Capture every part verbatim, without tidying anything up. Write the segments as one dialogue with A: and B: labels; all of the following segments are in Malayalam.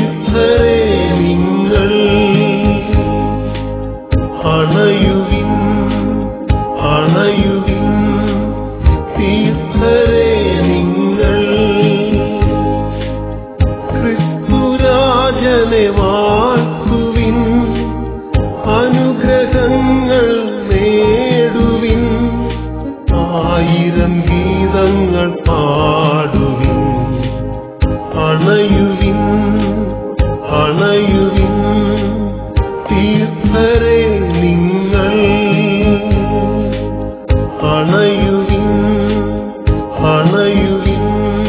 A: തീർത്ഥരേ നിങ്ങൾ അണയുവിൻ അണയുവിൻ തീർത്ഥരേ നിങ്ങൾ ക്രിസ്തുരാജനെ വാഴ്ത്തുവിൻ അനുഗ്രഹങ്ങൾ നേടുവിൻ ആയിരം ഗീതങ്ങൾ പാടുവിൻ അണയുവിൻ അണയുവിൻ തീർത്ഥരേ നിങ്ങൾ അണയുവിൻ അണയുവിൻ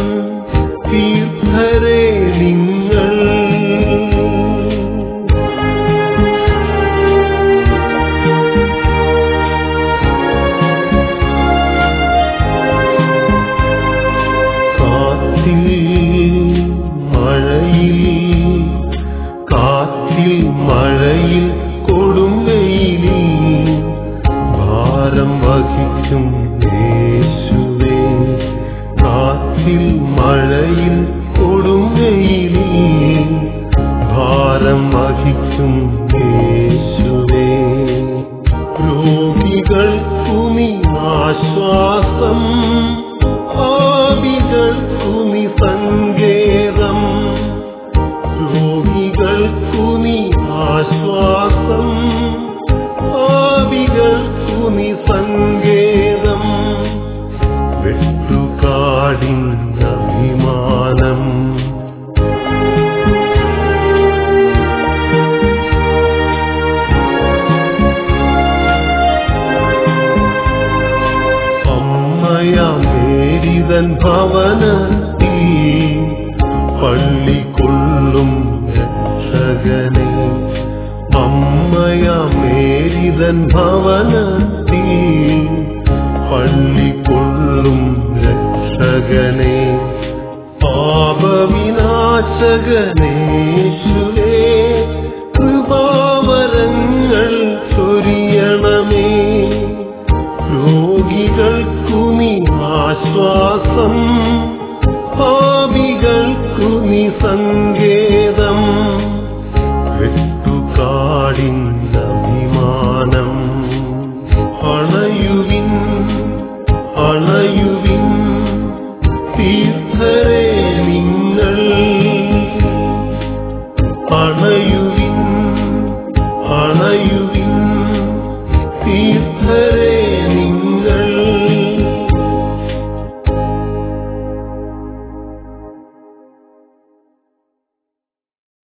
A: തീർത്ഥരേ നിങ്ങൾ കാറ്റിൽ മഴയിൽ കാറ്റിൽ മഴയിൽ കൊടുങ്കൈയിൽ ഭാരം വഹിക്കും യേശുവേ കാറ്റിൽ മഴയിൽ കൊടുങ്കൈയിൽ ഭാരം വഹിക്കും യേശുവേ രോഗികൾക്കുമി ആശ്വാസം പാപികൾക്കുമി സങ്കേതം രോഗികൾക്കുമി ആശ്വാസം പാപികൾക്കുമി സങ്കേതം വെട്ടുകാടിൻ അഭിമാനം അമ്മയാമേരിതൻ ഭവനത്തിൽ പള്ളിക്കൊള്ളും രക്ഷകനെ അമ്മയാമേരിതൻ ഭവനത്തിൽ പള്ളിക്കൊള്ളും രക്ഷകനെ പാപവിനാശകനേശുവേ കൃപാവരങ്ങൾ ചൊരിയണമേ രോഗികൾക്കുമി ആശ്വാസം പാപികൾക്കുമി സങ്കേതം വെട്ടുകാടിൻ അഭിമാനം അണയുവിൻ അണയുവിൻ തീർത്ഥരേ നിങ്ങൾ അണയുവിൻ അണയുവിൻ